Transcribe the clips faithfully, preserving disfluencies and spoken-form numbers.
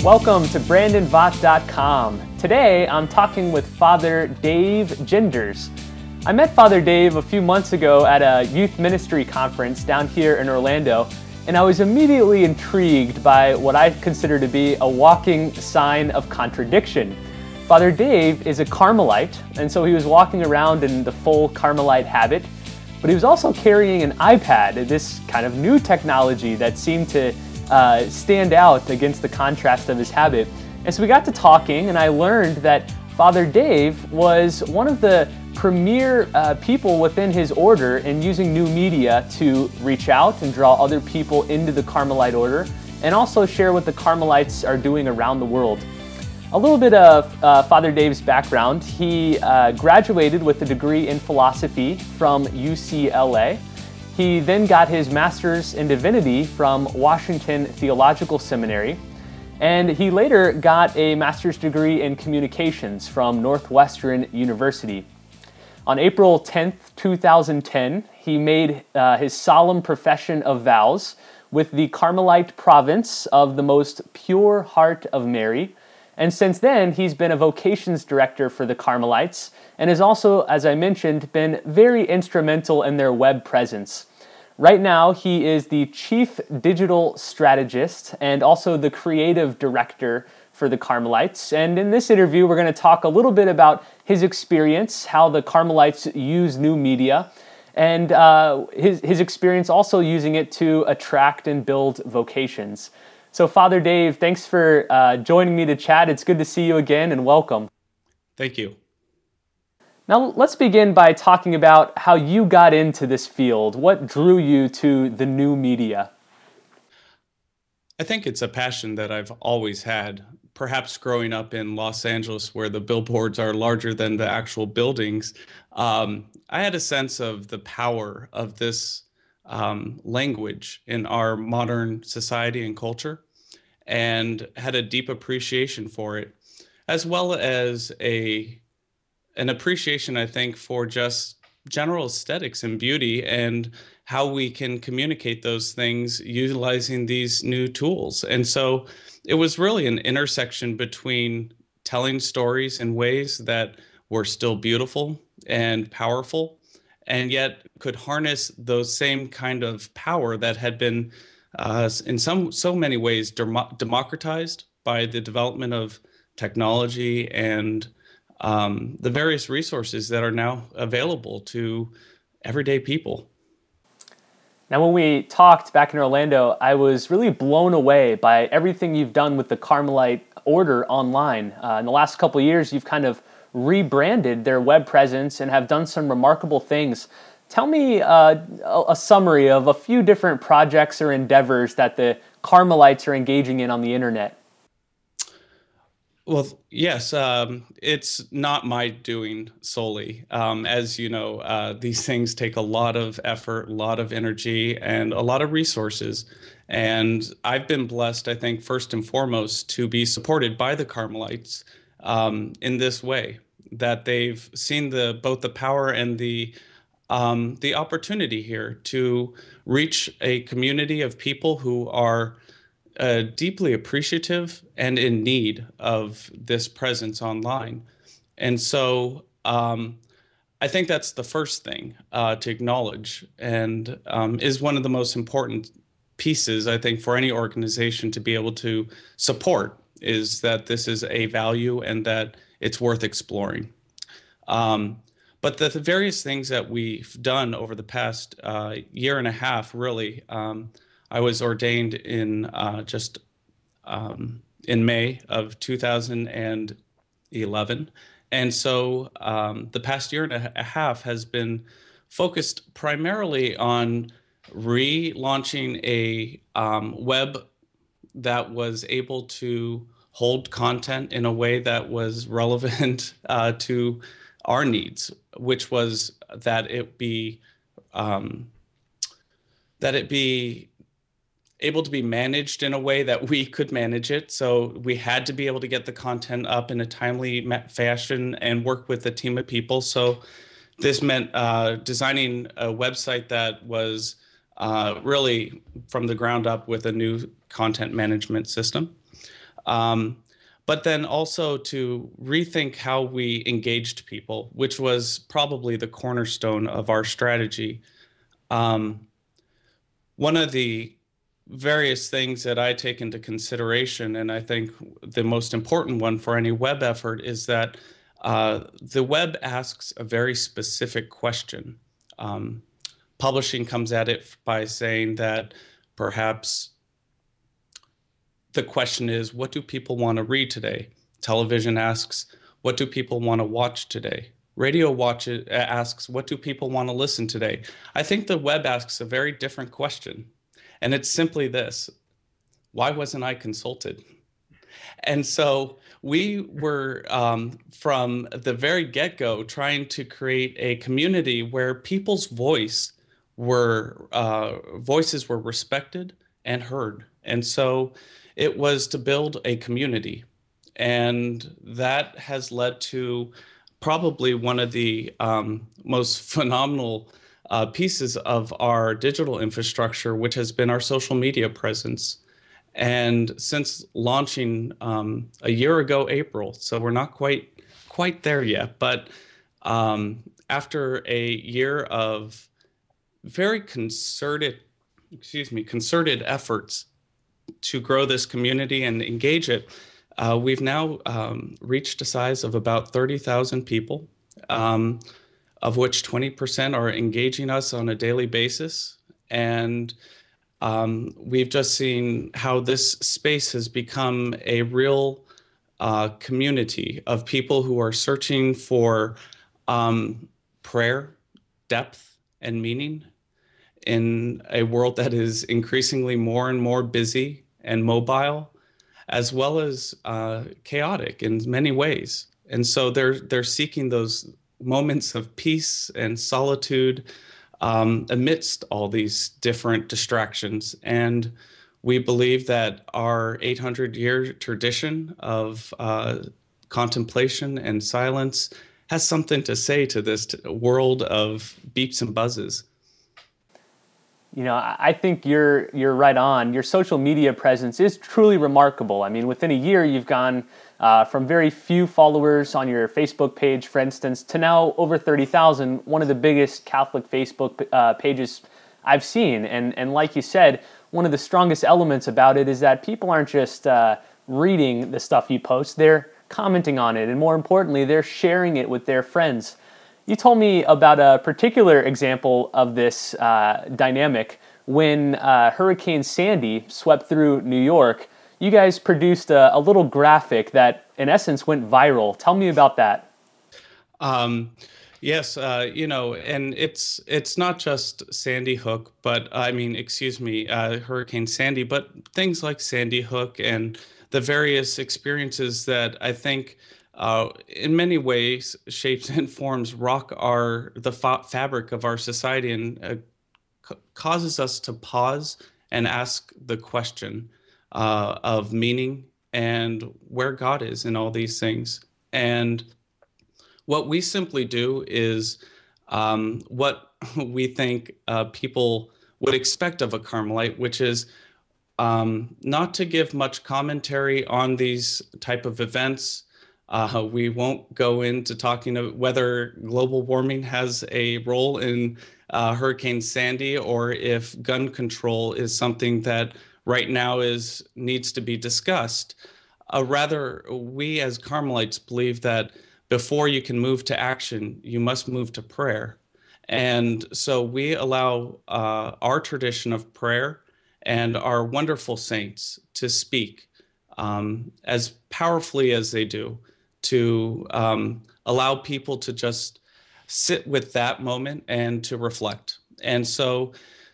Welcome to Brandon Vaught dot com. Today, I'm talking with Father Dave Ginders. I met Father Dave a few months ago at a youth ministry conference down here in Orlando, and I was immediately intrigued by what I consider to be a walking sign of contradiction. Father Dave is a Carmelite, and so he was walking around in the full Carmelite habit, but he was also carrying an iPad, this kind of new technology that seemed to uh, stand out against the contrast of his habit. And so we got to talking, and I learned that Father Dave was one of the premier uh, people within his order in using new media to reach out and draw other people into the Carmelite order, and also share what the Carmelites are doing around the world. A little bit of uh, Father Dave's background. He uh, graduated with a degree in philosophy from U C L A. He then got his master's in divinity from Washington Theological Seminary. And he later got a master's degree in communications from Northwestern University. On April tenth, two thousand ten, he made uh, his solemn profession of vows with the Carmelite province of the Most Pure Heart of Mary. And since then, he's been a vocations director for the Carmelites and has also, as I mentioned, been very instrumental in their web presence. Right now, he is the chief digital strategist and also the creative director for the Carmelites. And in this interview, we're going to talk a little bit about his experience, how the Carmelites use new media, and uh, his, his experience also using it to attract and build vocations. So, Father Dave, thanks for uh, joining me to chat. It's good to see you again, and welcome. Thank you. Now, let's begin by talking about how you got into this field. What drew you to the new media? I think it's a passion that I've always had. Perhaps growing up in Los Angeles, where the billboards are larger than the actual buildings, um, I had a sense of the power of this um, language in our modern society and culture, and had a deep appreciation for it, as well as a an appreciation, I think, for just general aesthetics and beauty and how we can communicate those things utilizing these new tools. And so it was really an intersection between telling stories in ways that were still beautiful and powerful, and yet could harness those same kind of power that had been uh, in some so many ways dem- democratized by the development of technology and um, the various resources that are now available to everyday people. Now, when we talked back in Orlando, I was really blown away by everything you've done with the Carmelite Order online. Uh, in the last couple of years, you've kind of rebranded their web presence and have done some remarkable things. Tell me uh, a, a summary of a few different projects or endeavors that the Carmelites are engaging in on the internet. Well, yes, um, it's not my doing solely. Um, as you know, uh, these things take a lot of effort, a lot of energy, and a lot of resources. And I've been blessed, I think, first and foremost, to be supported by the Carmelites um, in this way, that they've seen the both the power and the um, the opportunity here to reach a community of people who are uh, deeply appreciative and in need of this presence online. And so um, I think that's the first thing uh, to acknowledge, and um, is one of the most important pieces, I think, for any organization to be able to support, is that this is a value and that it's worth exploring. Um, but the, the various things that we've done over the past uh, year and a half, really, um, I was ordained in uh, just um, in May of two thousand eleven. And so um, the past year and a half has been focused primarily on relaunching a um, web that was able to hold content in a way that was relevant uh, to our needs, which was that it be um, that it be able to be managed in a way that we could manage it. So we had to be able to get the content up in a timely fashion and work with a team of people. So this meant uh, designing a website that was uh, really from the ground up with a new content management system. Um, but then also to rethink how we engaged people, which was probably the cornerstone of our strategy. Um, one of the various things that I take into consideration, and I think the most important one for any web effort, is that uh, the web asks a very specific question. Um, publishing comes at it by saying that perhaps the question is, what do people want to read today? Television asks, what do people want to watch today? Radio watch it, asks, what do people want to listen today? I think the web asks a very different question. And it's simply this: why wasn't I consulted? And so we were, um, from the very get-go, trying to create a community where people's voice were uh, voices were respected and heard. And so it was to build a community. And that has led to probably one of the um, most phenomenal uh, pieces of our digital infrastructure, which has been our social media presence. And since launching um, a year ago, April, so we're not quite quite there yet, but um, after a year of very concerted, excuse me, concerted efforts to grow this community and engage it, uh, we've now um, reached a size of about thirty thousand people, um, of which twenty percent are engaging us on a daily basis. And um, we've just seen how this space has become a real uh, community of people who are searching for um, prayer, depth, and meaning in a world that is increasingly more and more busy and mobile, as well as uh, chaotic in many ways. And so they're they're seeking those moments of peace and solitude um, amidst all these different distractions. And we believe that our eight hundred year tradition of uh, contemplation and silence has something to say to this t- world of beeps and buzzes. You know, I think you're you're right on. Your social media presence is truly remarkable. I mean, within a year, you've gone uh, from very few followers on your Facebook page, for instance, to now over thirty thousand, one of the biggest Catholic Facebook uh, pages I've seen. And and like you said, one of the strongest elements about it is that people aren't just uh, reading the stuff you post, they're commenting on it. And more importantly, they're sharing it with their friends. You told me about a particular example of this uh, dynamic when uh, Hurricane Sandy swept through New York. You guys produced a, a little graphic that, in essence, went viral. Tell me about that. Um, yes, uh, you know, and it's it's not just Sandy Hook, but I mean, excuse me, uh, Hurricane Sandy, but things like Sandy Hook and the various experiences that I think uh, in many ways, shapes and forms rock our the fa- fabric of our society and uh, c- causes us to pause and ask the question uh, of meaning and where God is in all these things. And what we simply do is um, what we think uh, people would expect of a Carmelite, which is um, not to give much commentary on these type of events. Uh, we won't go into talking about whether global warming has a role in uh, Hurricane Sandy or if gun control is something that right now is needs to be discussed. Uh, rather, we as Carmelites believe that before you can move to action, you must move to prayer. And so we allow uh, our tradition of prayer and our wonderful saints to speak um, as powerfully as they do, to um, allow people to just sit with that moment and to reflect. And so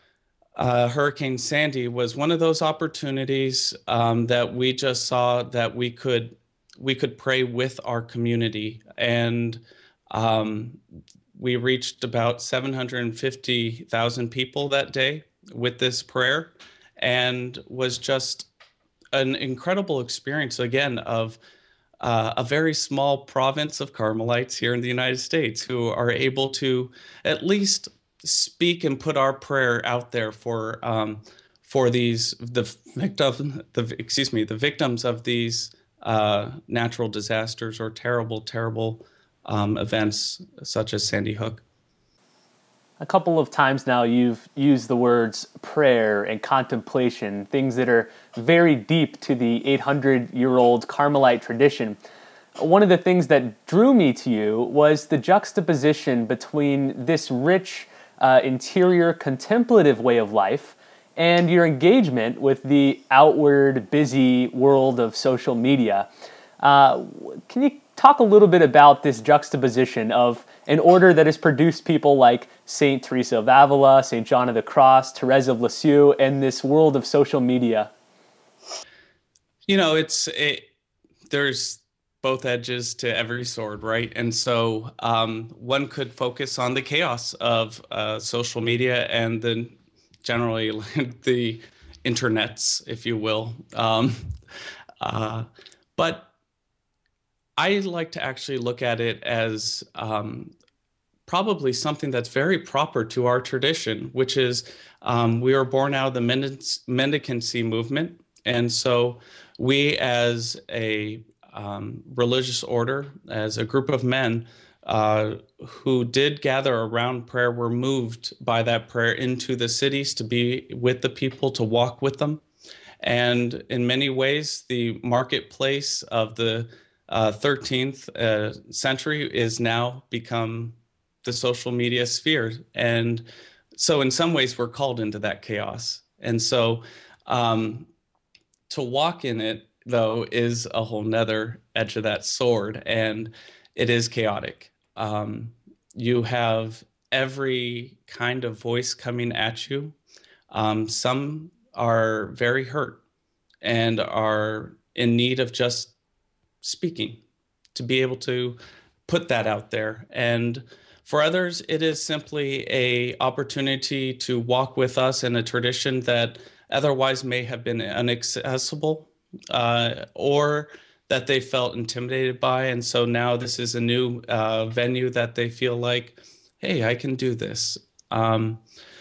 uh, Hurricane Sandy was one of those opportunities um, that we just saw that we could we could pray with our community, and um, we reached about seven hundred fifty thousand people that day with this prayer, and was just an incredible experience again of uh, a very small province of Carmelites here in the United States who are able to at least speak and put our prayer out there for um, for these the victim the excuse me the victims of these uh, natural disasters or terrible terrible um, events such as Sandy Hook. A couple of times now you've used the words prayer and contemplation, things that are very deep to the eight hundred year old Carmelite tradition. One of the things that drew me to you was the juxtaposition between this rich, uh, interior, contemplative way of life and your engagement with the outward, busy world of social media. Uh, can you talk a little bit about this juxtaposition of an order that has produced people like Saint Teresa of Avila, Saint John of the Cross, Therese of Lisieux, and this world of social media? You know, it's it, there's both edges to every sword, right? And so um, one could focus on the chaos of uh, social media and then generally the internets, if you will. Um, uh, but I like to actually look at it as um, probably something that's very proper to our tradition, which is um, we were born out of the mendicancy movement. And so we as a um, religious order, as a group of men uh, who did gather around prayer, were moved by that prayer into the cities to be with the people, to walk with them. And in many ways, the marketplace of the uh, thirteenth uh, century is now become the social media sphere. And so in some ways, we're called into that chaos. And so um, to walk in it, though, is a whole nother edge of that sword, and it is chaotic. Um, you have every kind of voice coming at you. Um, some are very hurt and are in need of just speaking, to be able to put that out there. And for others, it is simply a opportunity to walk with us in a tradition that otherwise may have been inaccessible uh, or that they felt intimidated by. And so now this is a new uh, venue that they feel like, hey, I can do this. Um,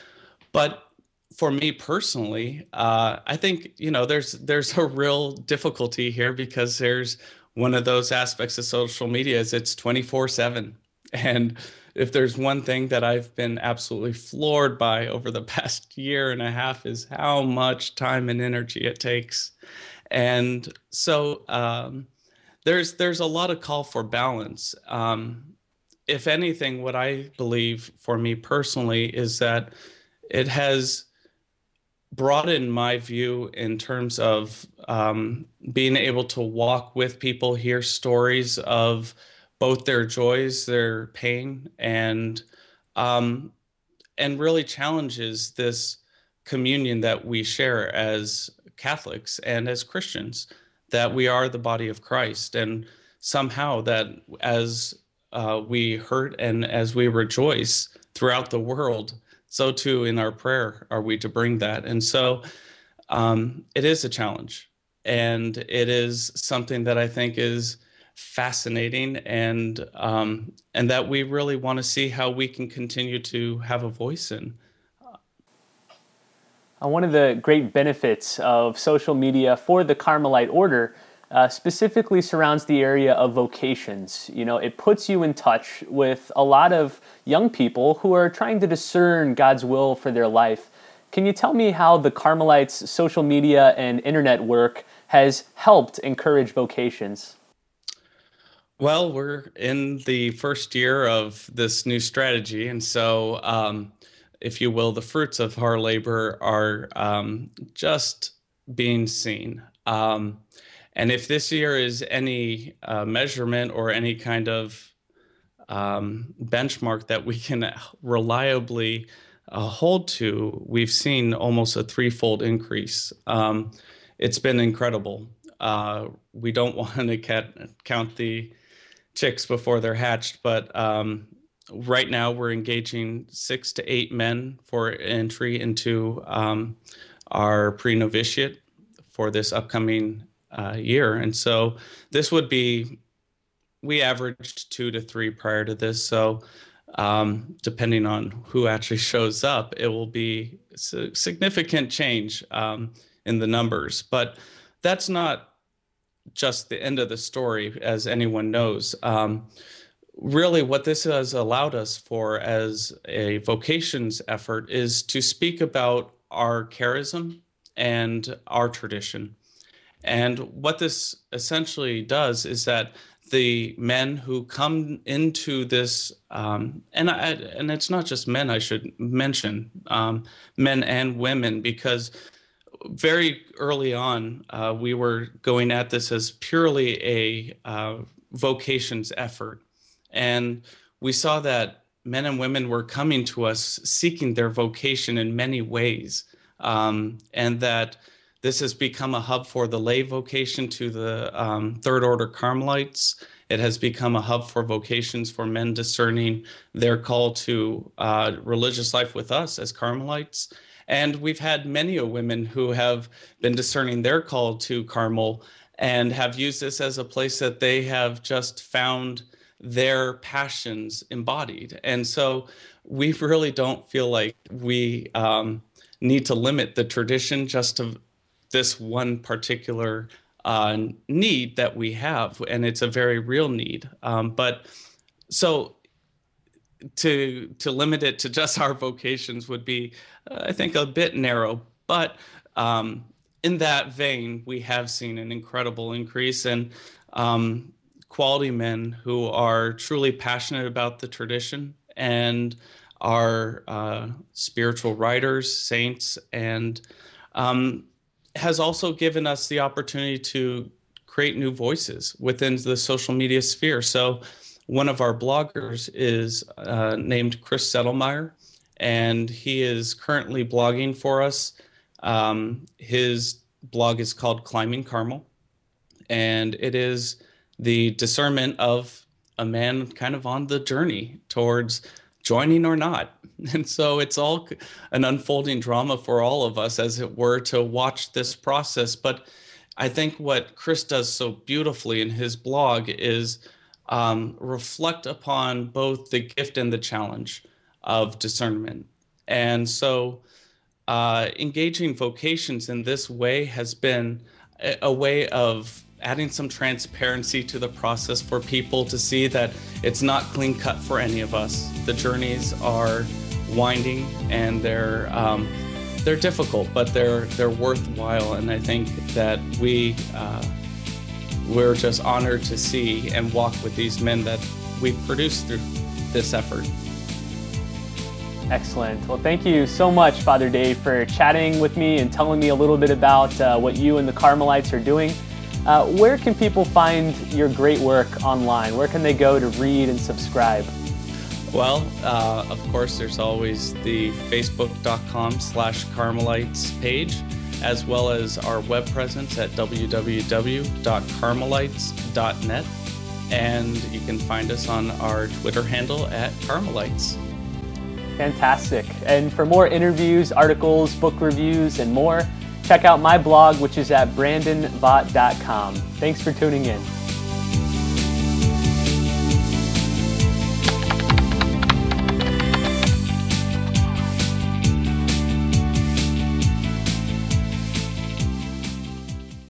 but for me personally, uh, I think, you know, there's there's a real difficulty here because there's one of those aspects of social media is it's twenty-four seven. And if there's one thing that I've been absolutely floored by over the past year and a half is how much time and energy it takes. And so um, there's there's a lot of call for balance. Um, if anything, what I believe for me personally is that it has broadened my view in terms of um, being able to walk with people, hear stories of both their joys, their pain, and um, and really challenges this communion that we share as Catholics and as Christians, that we are the body of Christ, and somehow that as uh, we hurt and as we rejoice throughout the world, so too in our prayer are we to bring that. And so um, it is a challenge, and it is something that I think is fascinating, and um, and that we really want to see how we can continue to have a voice in. Uh, one of the great benefits of social media for the Carmelite order uh, specifically surrounds the area of vocations. You know, it puts you in touch with a lot of young people who are trying to discern God's will for their life. Can you tell me how the Carmelites' social media and internet work has helped encourage vocations? Well, we're in the first year of this new strategy, and so, um, if you will, the fruits of our labor are um, just being seen. Um, and if this year is any uh, measurement or any kind of um, benchmark that we can reliably uh, hold to, we've seen almost a threefold increase. Um, it's been incredible. Uh, we don't want to count the chicks before they're hatched, but um, right now we're engaging six to eight men for entry into um, our pre-novitiate for this upcoming uh, year. And so this would be, we averaged two to three prior to this. So Um, depending on who actually shows up, it will be a significant change um, in the numbers. But that's not just the end of the story, as anyone knows. Um, really, what this has allowed us for as a vocations effort is to speak about our charism and our tradition. And what this essentially does is that the men who come into this, um, and I, and it's not just men, I should mention, um, men and women, because very early on, uh, we were going at this as purely a uh, vocations effort. And we saw that men and women were coming to us seeking their vocation in many ways, um, and that this has become a hub for the lay vocation to the um, Third Order Carmelites. It has become a hub for vocations for men discerning their call to uh, religious life with us as Carmelites. And we've had many women who have been discerning their call to Carmel and have used this as a place that they have just found their passions embodied. And so we really don't feel like we um, need to limit the tradition just to this one particular uh, need that we have, and it's a very real need. Um, but so to to limit it to just our vocations would be, uh, I think, a bit narrow. But um, in that vein, we have seen an incredible increase in um, quality men who are truly passionate about the tradition and are uh, spiritual writers, saints, and um, has also given us the opportunity to create new voices within the social media sphere. So one of our bloggers is uh, named Chris Settlemeyer, and he is currently blogging for us. Um, his blog is called Climbing Carmel, and it is the discernment of a man kind of on the journey towards joining or not. And so it's all an unfolding drama for all of us, as it were, to watch this process. But I think what Chris does so beautifully in his blog is um, reflect upon both the gift and the challenge of discernment. And so uh, engaging vocations in this way has been a, a way of adding some transparency to the process for people to see that it's not clean cut for any of us. The journeys are winding and they're um, they're difficult, but they're they're worthwhile. And I think that we uh, we're just honored to see and walk with these men that we've produced through this effort. Excellent. Well, thank you so much, Father Dave, for chatting with me and telling me a little bit about uh, what you and the Carmelites are doing. Uh, where can people find your great work online? Where can they go to read and subscribe? Well, uh, of course, there's always the facebook.com slash Carmelites page, as well as our web presence at w w w dot carmelites dot net. And you can find us on our Twitter handle at Carmelites. Fantastic. And for more interviews, articles, book reviews, and more, check out my blog, which is at brandon vaught dot com. Thanks for tuning in.